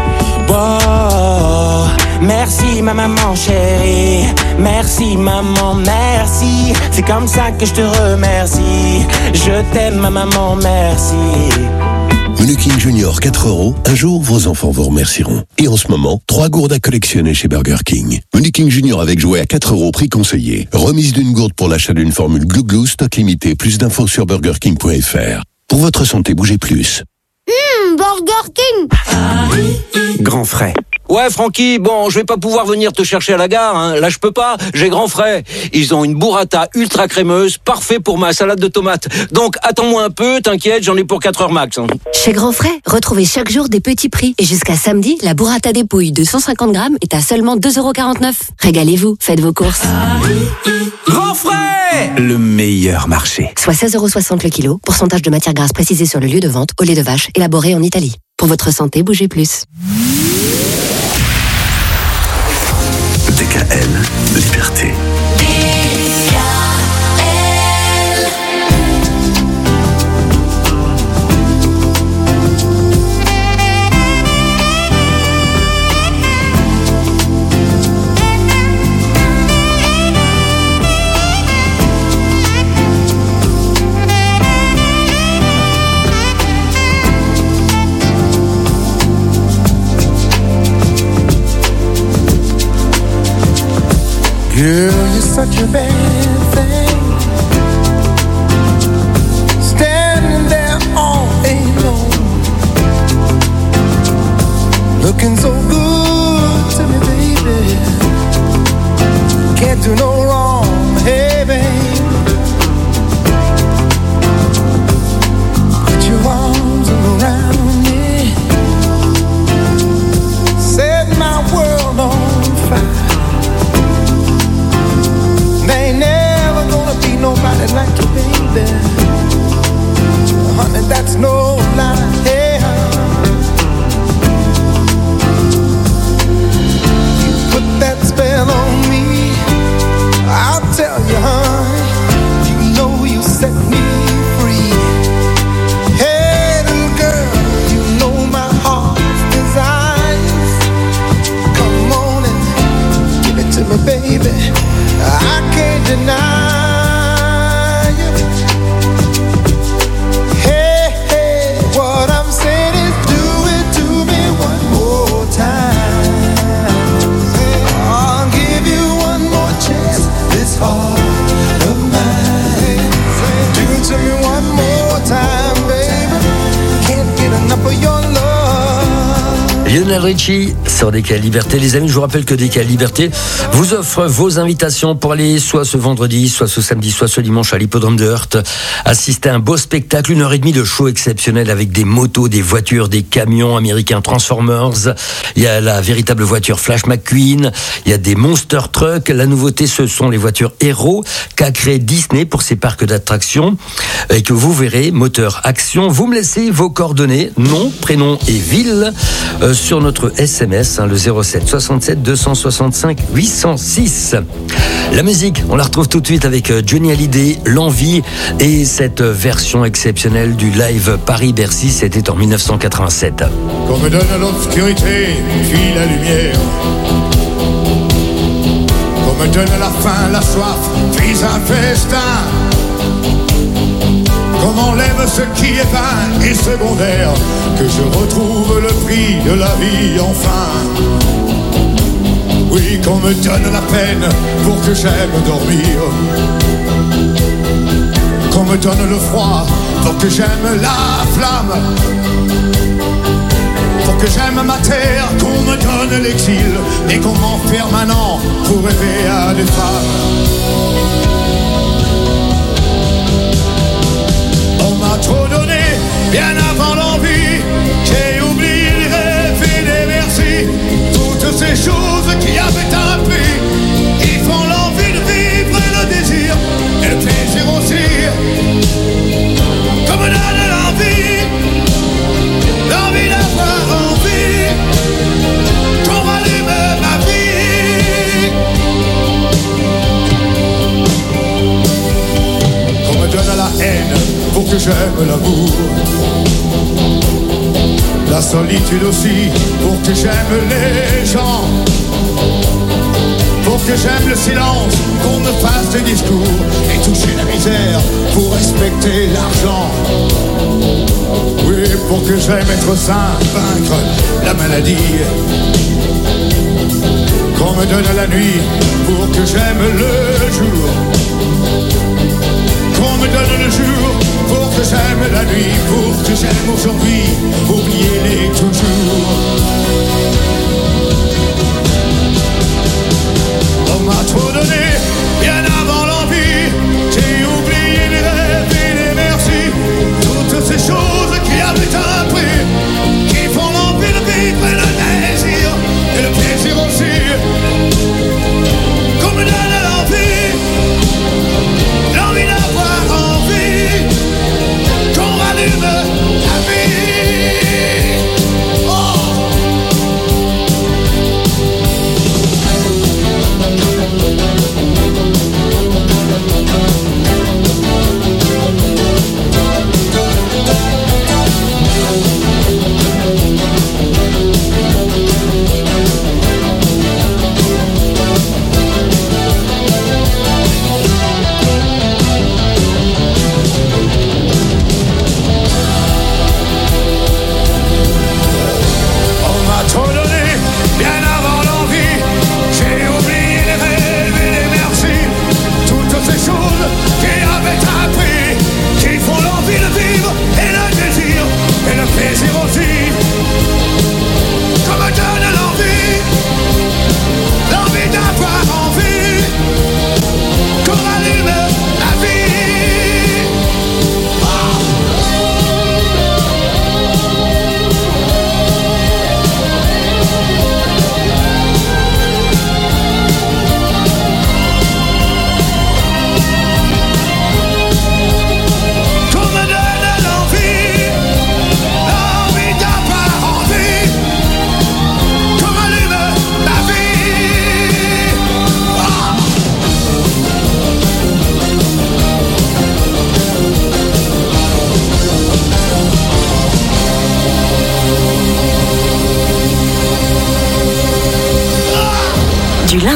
Wow. Merci ma maman chérie, merci maman, merci. C'est comme ça que je te remercie. Je t'aime ma maman, merci. Menu King Junior quatre euros. Un jour, vos enfants vous remercieront. Et en ce moment, trois gourdes à collectionner chez Burger King. Menu King Junior avec jouet à quatre euros, prix conseillé. Remise d'une gourde pour l'achat d'une formule Glou Glou, stock limité. Plus d'infos sur burger king point f r. Pour votre santé, bougez plus. Mmh, bon Burger King. Grand frais. Ouais, Francky, bon, je vais pas pouvoir venir te chercher à la gare, hein. Là, je peux pas. J'ai grand frais. Ils ont une burrata ultra crémeuse, parfait pour ma salade de tomates. Donc, attends-moi un peu, t'inquiète, j'en ai pour quatre heures max, hein. Chez Grand Frais, retrouvez chaque jour des petits prix. Et jusqu'à samedi, la burrata dépouille de cent cinquante grammes est à seulement deux euros quarante-neuf. Régalez-vous, faites vos courses. Grand frais, le meilleur marché. Soit seize euros soixante le kilo. Pourcentage de matière grasse précisé sur le lieu de vente au lait de vache, élaboré en Italie. Pour votre santé, bougez plus. D K L, liberté. Girl, you're such a bad thing, standing there all alone, looking so good to me, baby. Can't do no wrong, hey, babe. Put your arms around me, set my world on fire. There ain't never gonna be nobody like you, baby. Honey, that's no lie. Hey, you put that spell on me, I'll tell you, honey. You know you set me free. Hey, little girl, you know my heart's desires. Come on and give it to me, baby. I can't deny you. Hey, hey, what I'm saying is do it to me one more time. I'll give you one more chance, this heart of mine. Do it to me one more time, baby. Can't get enough of your love. Lionel Richie sur D K L Liberté. Les amis, je vous rappelle que D K L Liberté vous offre vos invitations pour aller soit ce vendredi, soit ce samedi, soit ce dimanche à l'hippodrome de Heurt, assister à un beau spectacle, une heure et demie de show exceptionnel avec des motos, des voitures, des camions américains Transformers. Il y a la véritable voiture Flash McQueen, il y a des monster trucks. La nouveauté, ce sont les voitures Hero qu'a créé Disney pour ses parcs d'attractions et que vous verrez, moteur action. Vous me laissez vos coordonnées, nom, prénom et ville euh, sur notre S M S, hein, le zéro sept soixante-sept deux cent soixante-cinq huit cent six. La musique, on la retrouve tout de suite avec Johnny Hallyday, L'Envie, et cette version exceptionnelle du live Paris-Bercy, c'était en dix-neuf cent quatre-vingt-sept. Qu'on me donne l'obscurité, puis la lumière. Qu'on me donne la faim, la soif, puis un festin. Qu'on m'enlève ce qui est vain et secondaire. Que je retrouve le prix de la vie enfin. Oui, qu'on me donne la peine pour que j'aime dormir. Qu'on me donne le froid pour que j'aime la flamme. Pour que j'aime ma terre, qu'on me donne l'exil et qu'on m'enferme maintenant pour rêver à des femmes. On m'a trop donné, bien avant l'envie. J'ai oublié les rêves et les merci. Toutes ces choses qui avaient un prix, qui font l'envie de vivre et le désir, et le plaisir aussi. Comme donne l'envie, l'envie d'avoir envie, qu'on rallume ma vie. Qu'on me donne la haine pour que j'aime l'amour. La solitude aussi, pour que j'aime les gens. Pour que j'aime le silence, qu'on me fasse des discours. Et toucher la misère, pour respecter l'argent. Oui, pour que j'aime être sain, vaincre la maladie. Qu'on me donne la nuit, pour que j'aime le jour. Qu'on me donne le jour, pour que j'aime la nuit. Pour que j'aime aujourd'hui, oublier les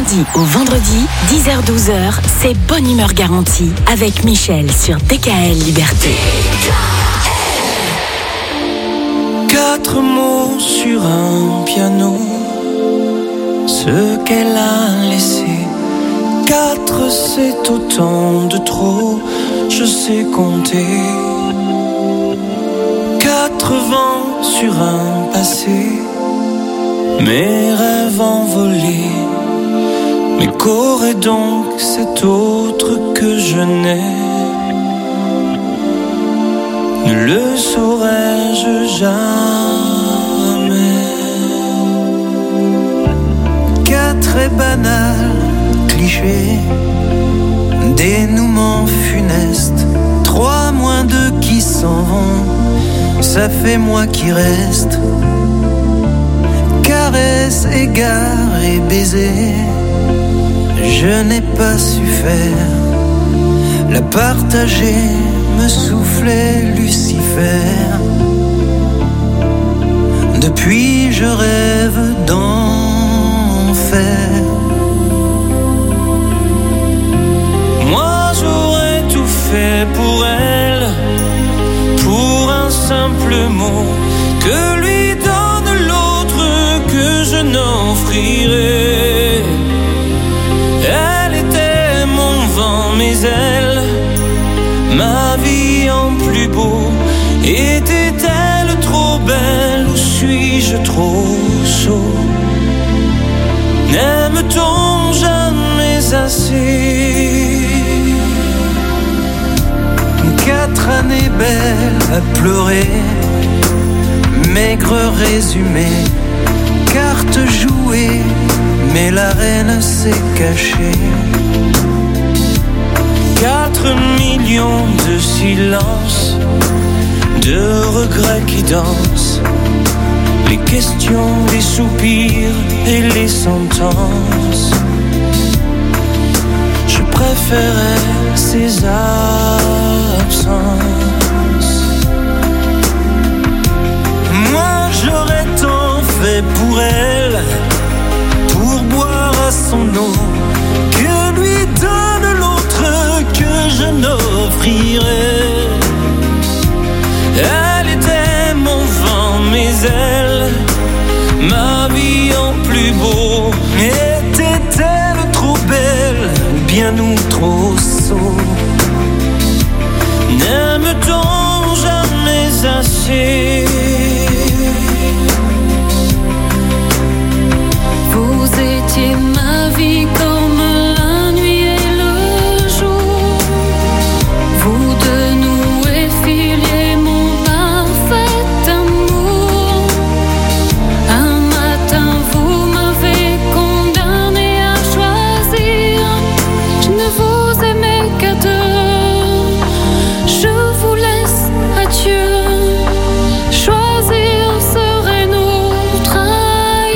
lundi au vendredi, dix heures douze heures, c'est bonne humeur garantie avec Michel sur D K L Liberté. Quatre mots sur un piano, ce qu'elle a laissé. Quatre, c'est autant de trop, je sais compter. Quatre vents sur un passé, mes rêves envolés. Mais qu'aurait donc cet autre que je n'ai? Ne le saurais-je jamais. Quatre est banal, cliché, dénouement funeste. Trois moins deux qui s'en vont, ça fait moi qui reste. Caresse, égard et baiser, je n'ai pas su faire. La partager me soufflait Lucifer. Depuis je rêve d'enfer. Moi j'aurais tout fait pour elle, pour un simple mot que lui donne l'autre que je n'offrirai. Elle était mon vent, mes ailes, ma vie en plus beau. Était-elle trop belle ou suis-je trop sot? N'aime-t-on jamais assez? Quatre années belles à pleurer, maigre résumé, carte jouée, mais la reine s'est cachée. Quatre millions de silences, de regrets qui dansent, les questions, les soupirs et les sentences. Je préférais ces absences. Moi j'aurais tant fait pour elle, pour boire à son eau, que lui donne l'autre que je n'offrirai. Elle était mon vent, mes ailes, ma vie en plus beau. Était-elle trop belle ou bien nous trop sot? N'aime-t-on jamais assez? Vous étiez ma vie comme la nuit et le jour. Vous deux nous effiliez mon parfait amour. Un matin vous m'avez condamné à choisir. Je ne vous aimais qu'à deux. Je vous laisse à Dieu. Choisir serait nous trahir.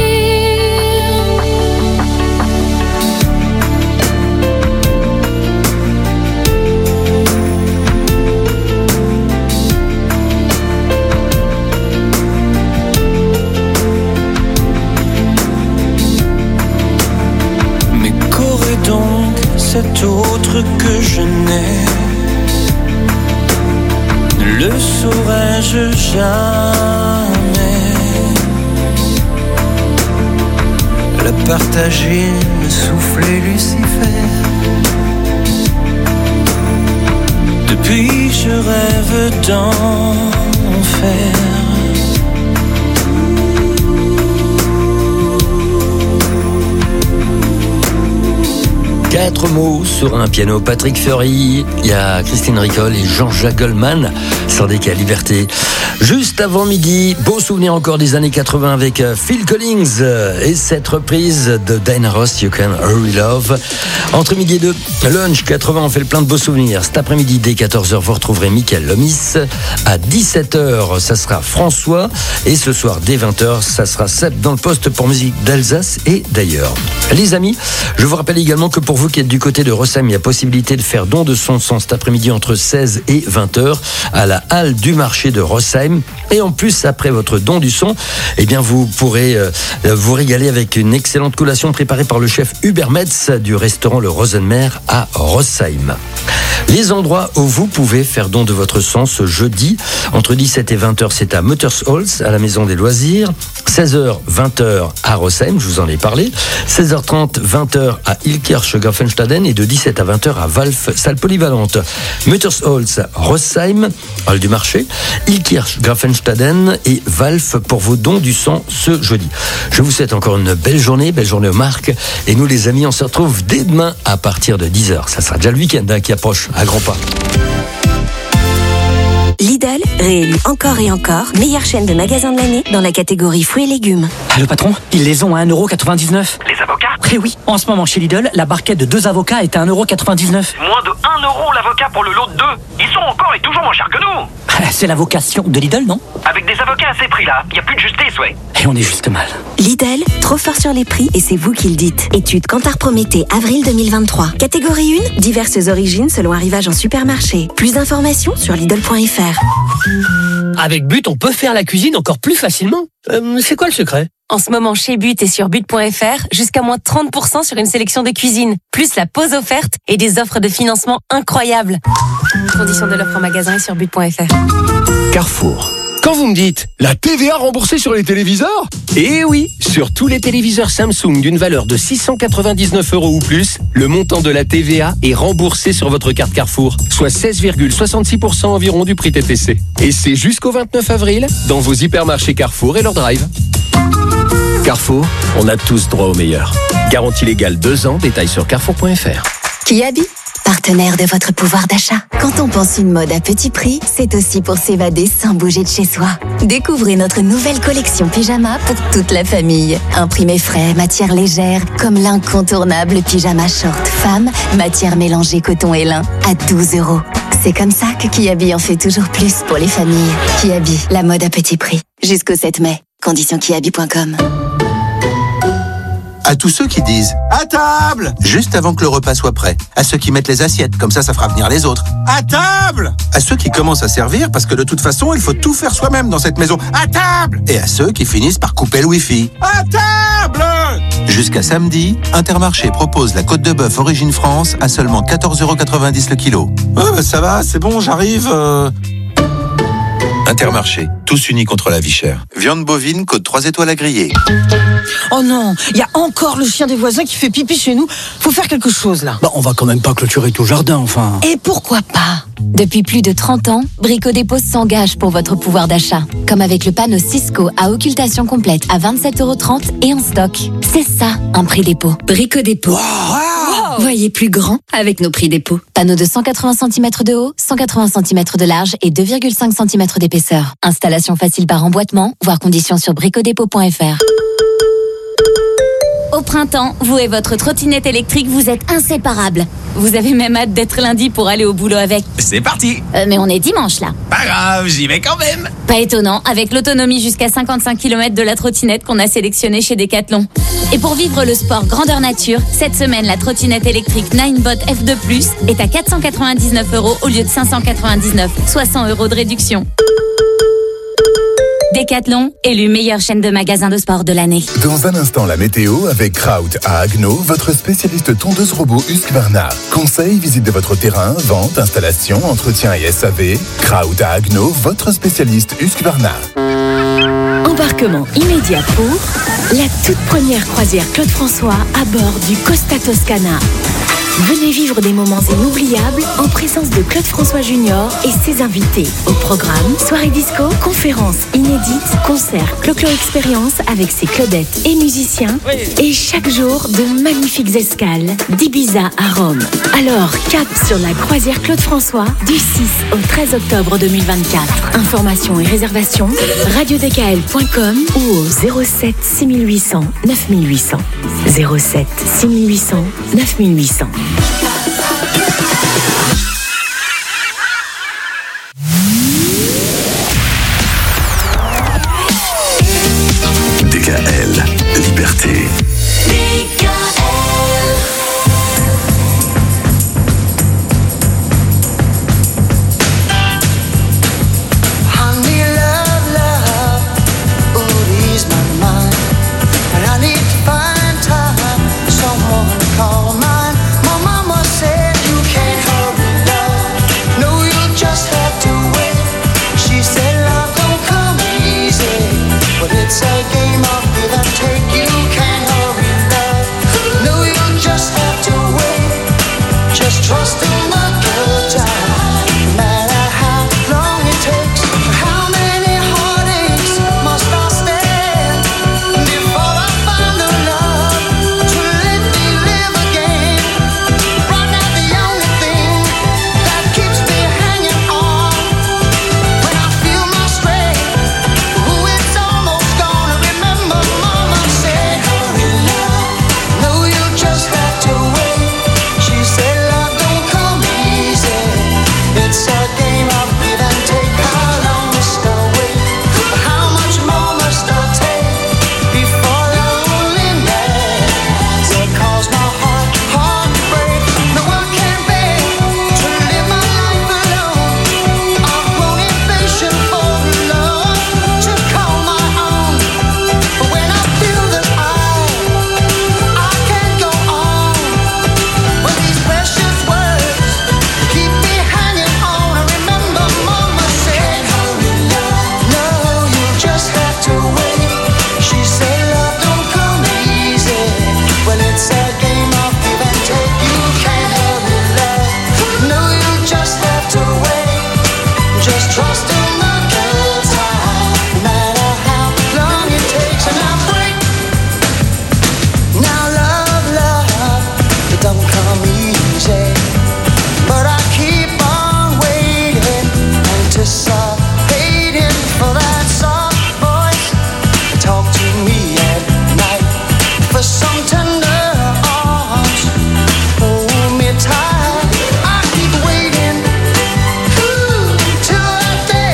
Mais qu'aurait donc cet autre que je n'ai? Ne le saurais-je jamais? La partager, me souffler Lucifer. Depuis je rêve d'enfer. Quatre mots sur un piano. Patrick Fiori, il y a Christine Ricol et Jean-Jacques Goldman sur D K Liberté. Juste avant midi, beau souvenir encore des années quatre-vingts avec Phil Collins et cette reprise de Diana Ross, You Can Hurry Love. Entre midi et deux, lunch quatre-vingts, on fait le plein de beaux souvenirs. Cet après-midi, dès quatorze heures, vous retrouverez Mickaël Lomis. À dix-sept heures, ça sera François. Et ce soir, dès vingt heures, ça sera Seb dans le poste pour musique d'Alsace et d'ailleurs. Les amis, je vous rappelle également que pour vous qui êtes du côté de Rossem, il y a possibilité de faire don de son sang cet après-midi entre seize et vingt heures à la halle du marché de Rossem. Rossheim. Et en plus, après votre don du son, eh bien, vous pourrez euh, vous régaler avec une excellente collation préparée par le chef Hubert Metz du restaurant Le Rosenmer à Rossheim. Les endroits où vous pouvez faire don de votre sang ce jeudi, entre dix-sept et vingt heures, c'est à Muttersholz, à la Maison des Loisirs. seize heures, vingt heures à Rossheim, je vous en ai parlé. seize heures trente, vingt heures à Ilkirch Grafenstaden et de dix-sept à vingt heures à Walf, salle polyvalente. Muttersholz, Rossheim, hall du marché, Ilkirch Grafenstaden et Walf pour vos dons du sang ce jeudi. Je vous souhaite encore une belle journée, belle journée aux marques. Et nous les amis, on se retrouve dès demain à partir de dix heures. Ça sera déjà le week-end hein, qui approche à grands pas. Lidl, réélu encore et encore, meilleure chaîne de magasins de l'année dans la catégorie fruits et légumes. Ah, le patron, ils les ont à un euro quatre-vingt-dix-neuf. Les avocats? Eh oui, en ce moment chez Lidl, la barquette de deux avocats est à un euro quatre-vingt-dix-neuf. Moins de un euro l'avocat pour le lot de deux. Ils sont encore et toujours moins chers que nous. C'est la vocation de Lidl, non? Avec des avocats à ces prix-là, il n'y a plus de justice, ouais. Et on est juste mal. Lidl, trop fort sur les prix et c'est vous qui le dites. Étude Kantar Prométhée, avril deux mille vingt-trois. Catégorie un, diverses origines selon arrivage en supermarché. Plus d'informations sur Lidl point F R. Avec But, on peut faire la cuisine encore plus facilement. Euh, c'est quoi le secret? En ce moment, chez But et sur but point F R, jusqu'à moins trente pour cent sur une sélection de cuisine, plus la pause offerte et des offres de financement incroyables. Conditions de l'offre en magasin et sur but point F R. Carrefour. Quand vous me dites la T V A remboursée sur les téléviseurs? Eh oui, sur tous les téléviseurs Samsung d'une valeur de six cent quatre-vingt-dix-neuf euros ou plus, le montant de la T V A est remboursé sur votre carte Carrefour, soit seize virgule soixante-six pour cent environ du prix T T C. Et c'est jusqu'au vingt-neuf avril dans vos hypermarchés Carrefour et leur drive. Carrefour, on a tous droit au meilleur. Garantie légale deux ans, détails sur carrefour point F R. Kiabi, partenaire de votre pouvoir d'achat. Quand on pense une mode à petit prix, c'est aussi pour s'évader sans bouger de chez soi. Découvrez notre nouvelle collection pyjama pour toute la famille. Imprimé frais, matière légère, comme l'incontournable pyjama short femme, matière mélangée coton et lin, à douze euros. C'est comme ça que Kiabi en fait toujours plus pour les familles. Kiabi, la mode à petit prix. Jusqu'au sept mai. Conditions kiabi point com. À tous ceux qui disent « À table !» juste avant que le repas soit prêt. À ceux qui mettent les assiettes, comme ça, ça fera venir les autres. « À table !» À ceux qui commencent à servir, parce que de toute façon, il faut tout faire soi-même dans cette maison. « À table !» Et à ceux qui finissent par couper le Wi-Fi. « À table !» Jusqu'à samedi, Intermarché propose la côte de bœuf Origine France à seulement quatorze euros quatre-vingt-dix le kilo. Oh, ça va, c'est bon, j'arrive... Euh... Intermarché, tous unis contre la vie chère. Viande bovine, côte trois étoiles à griller. Oh non, il y a encore le chien des voisins qui fait pipi chez nous. Faut faire quelque chose là. Bah, on va quand même pas clôturer tout le jardin, enfin. Et pourquoi pas? Depuis plus de trente ans, Brico Dépôt s'engage pour votre pouvoir d'achat. Comme avec le panneau Cisco à occultation complète à vingt-sept euros trente et en stock. C'est ça, un prix dépôt. Brico Dépôt. Wow. Voyez plus grand avec nos prix dépôt. Panneau de cent quatre-vingts centimètres de haut, cent quatre-vingts centimètres de large et deux virgule cinq centimètres d'épaisseur. Installation facile par emboîtement, voire conditions sur brico dépôt point F R. Au printemps, vous et votre trottinette électrique, vous êtes inséparables. Vous avez même hâte d'être lundi pour aller au boulot avec. C'est parti. Euh, mais on est dimanche là. Pas grave, j'y vais quand même. Pas étonnant, avec l'autonomie jusqu'à cinquante-cinq kilomètres de la trottinette qu'on a sélectionnée chez Decathlon. Et pour vivre le sport grandeur nature, cette semaine, la trottinette électrique Ninebot F deux plus est à quatre cent quatre-vingt-dix-neuf euros au lieu de cinq cent quatre-vingt-dix-neuf, soit cent euros de réduction. Decathlon, élu meilleure chaîne de magasins de sport de l'année. Dans un instant, la météo avec Kraut à Agno, votre spécialiste tondeuse robot Husqvarna. Conseils, visite de votre terrain, vente, installation, entretien et S A V. Kraut à Agno, votre spécialiste Husqvarna. Embarquement immédiat pour la toute première croisière Claude François à bord du Costa Toscana. Venez vivre des moments inoubliables en présence de Claude François Junior et ses invités. Au programme, soirée disco, conférences inédites, concerts, Clo-Clo Expérience avec ses Claudettes et musiciens. Et chaque jour, de magnifiques escales d'Ibiza à Rome. Alors, cap sur la croisière Claude François du six au treize octobre deux mille vingt-quatre. Informations et réservations, radio d k l point com ou au zéro sept six huit zéro zéro neuf huit zéro zéro. zéro sept six huit zéro zéro neuf huit zéro zéro. D K L, liberté.